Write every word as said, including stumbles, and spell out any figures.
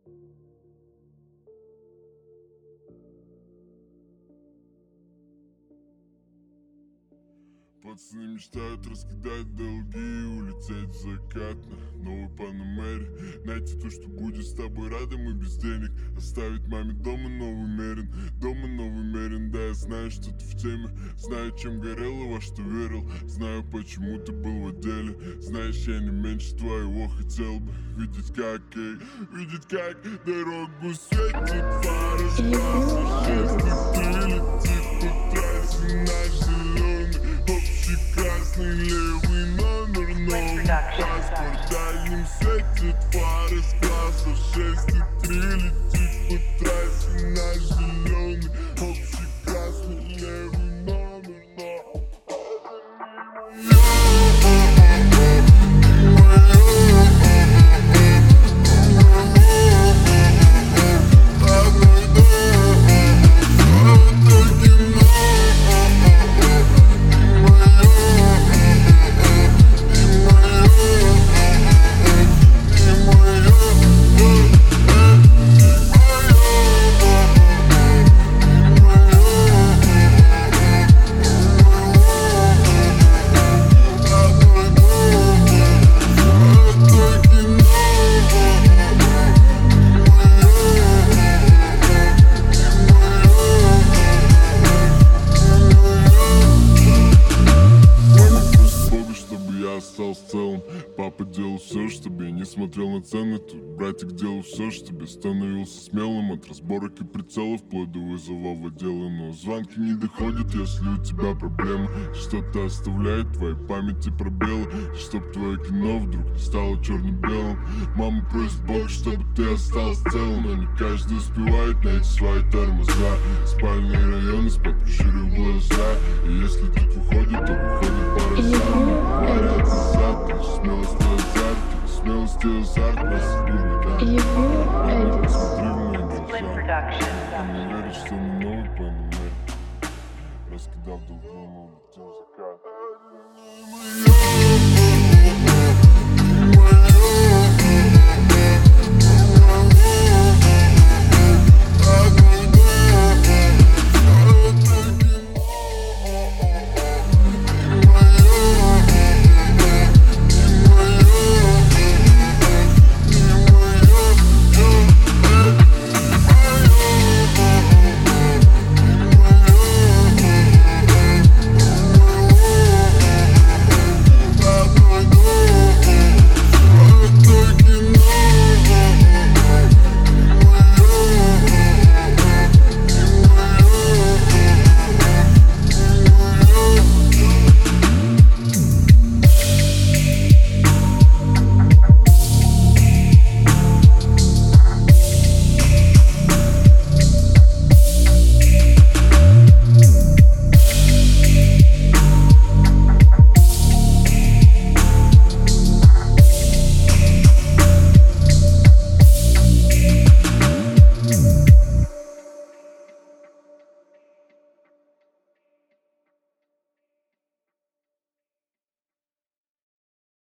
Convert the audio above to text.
Пацаны мечтают раскидать долги и улететь в закат на новой Панамере. Найти то, что будет с тобой рядом и без денег. Оставить маме дома новый мерин, дома новый мерин. Да, я знаю, что ты в теме, знаю, чем горел и во что верил. Знаю, почему ты был в отделе. Знаешь, я не меньше твоего хотел бы видеть, как, эй, видеть, как дорогу светит фары. Шкаса шесть и три летит по трассе наш зеленый. Общий красный левый номер, новый паспорт. Дальним светит фары с класса шесть и три летит по трассе наш зеленый. Общий красный левый номер, остался целым. Папа делал все, чтобы я не смотрел на цены. Тут братик делал все, чтобы я становился смелым. От разборок и прицелов вплоть до вызова в отделы. Но звонки не доходят, если у тебя проблемы. Что-то оставляет в твоей памяти пробелы. Чтоб твое кино вдруг не стало черно-белым. Мама просит Бога, чтобы ты остался целым. Но не каждый успевает найти свои тормоза. Спальные районы спят, прищурив глаза. И если тут выходит, то выходит пара сам. Варятся зад, смелость и азарт. Смелость и азарт нас любит. Посмотри в мои глаза. Не веришь, что мы новый Панамер. Раскидав долгу, улетел в закат.